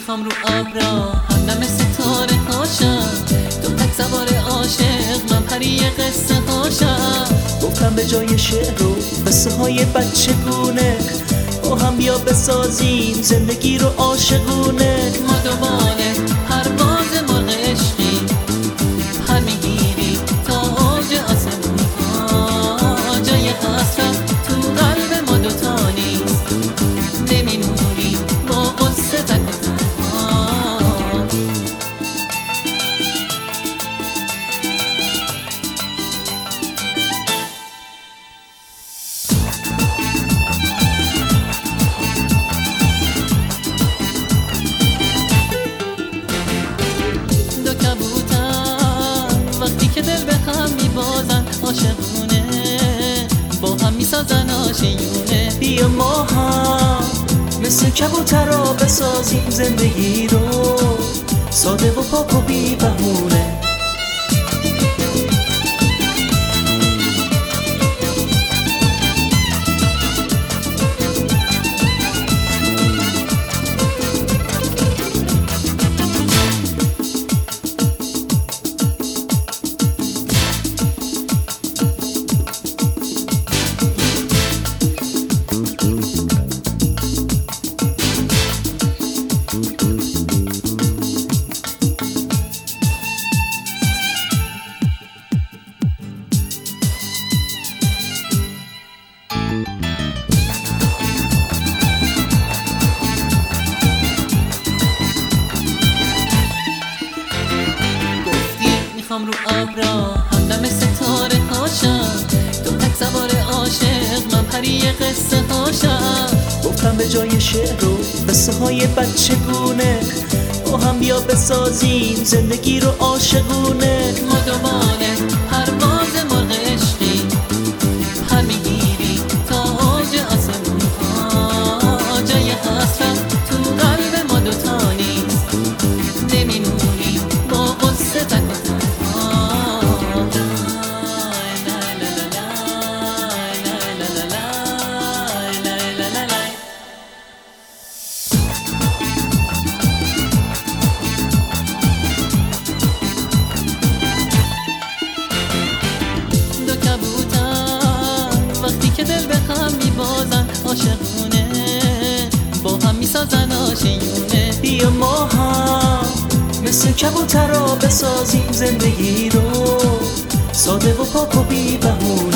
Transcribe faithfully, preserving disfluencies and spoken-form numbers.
میخوام رو ابرا همدم ستاره هاشم، تو تک سوار عاشق من پری قصه هاشم. گفتم به جای شعر و قصه های بچگونه با هم بیا بسازیم زندگی رو عاشقونه. ما دوباره پرواز مرغ عشقی، پر میگیری تا اوج آسمون ها. جای حسرت تو قلب ما دوتا نیست، نمیمونی با قصه تک و تنها. دو کبوتر وقتی که دل به هم میبازن عاشقونه، با هم میسازن آشیونه. بیا ما هم مثل کبوترها بسازیم زندگی رو ساده و پاک و بی بهونه. میخوام رو ابرا همدم ستاره هاشم، تو تک سوار عاشق من پری قصه هاشم. گفتم به جای شعر و قصه های بچگونه با هم بیا بسازیم زندگی رو عاشقونه. ما دوباره پرواز مرغ عشقی، پر میگیری تا اوج آسمون ها. جای حسرت تو قلب ما دوتا نیست، نمیمونی با قصه تک و تنها. دو کبوتر وقتی که دل به هم میبازن عاشقونه، با هم میسازن آشیونه. بیا ما هم مثل کبوترها بسازیم زندگی رو ساده و پاک و بی بهونه.